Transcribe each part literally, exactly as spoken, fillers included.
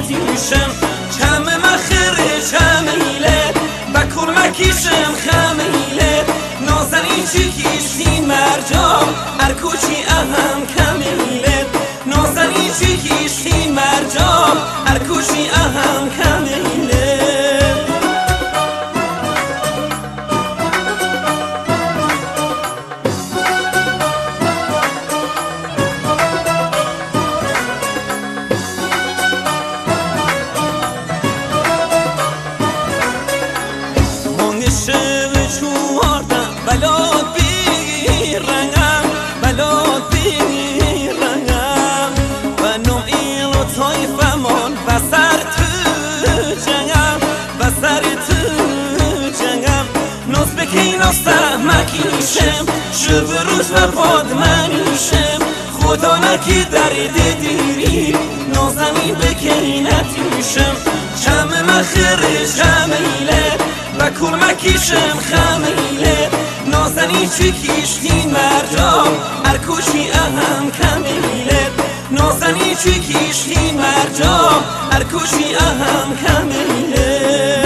نتیشم چم مخره چمیله بکل مکیشم خمیله نازنی چی کیشتی مرجام ارکوچی اهم کمیله نازنی چی کیشتی مرجام ارکوچی اهم کمیله بلاد بی رنگم بلاد بی رنگم و نوعی و طایفمان و سر تو جنگم و سر تو جنگم نوز بکی ناسته مکیشم شب روز و پاد منیشم خدا نکی درد دیری نازنی بکی نتیشم چم مخره چمیله و کل مکیشم خمیله نازنی چی کیشتی مرجام ارکوچی اهم کمیله نازنی چی کیشتی مرجام ارکوچی اهم کمیله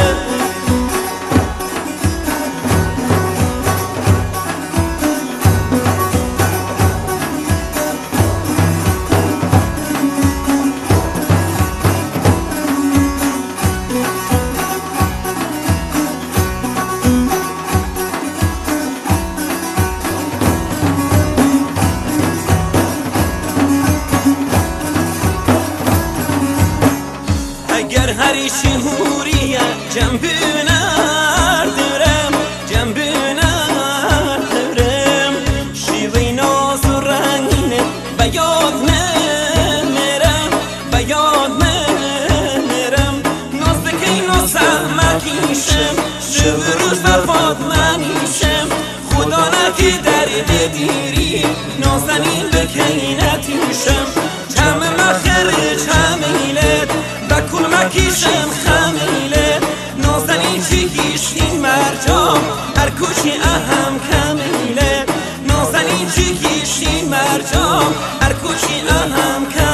اگر هریشی هوریه جنبونر دارم جنبونر دارم شیوی ناز و رنگینه بیاد نمیرم بیاد نمیرم ناز بکی ناز مکیشم شب روز وفاد منیشم خدا نکی درد دیری نازنین بکی نتیشم چم مخره چمیله بکل مکیشم خمیله نازنی چی کیشتی مرجام ارکوچی اهم کمیله نازنی چی کیشتی مرجام ارکوچی اهم کمیله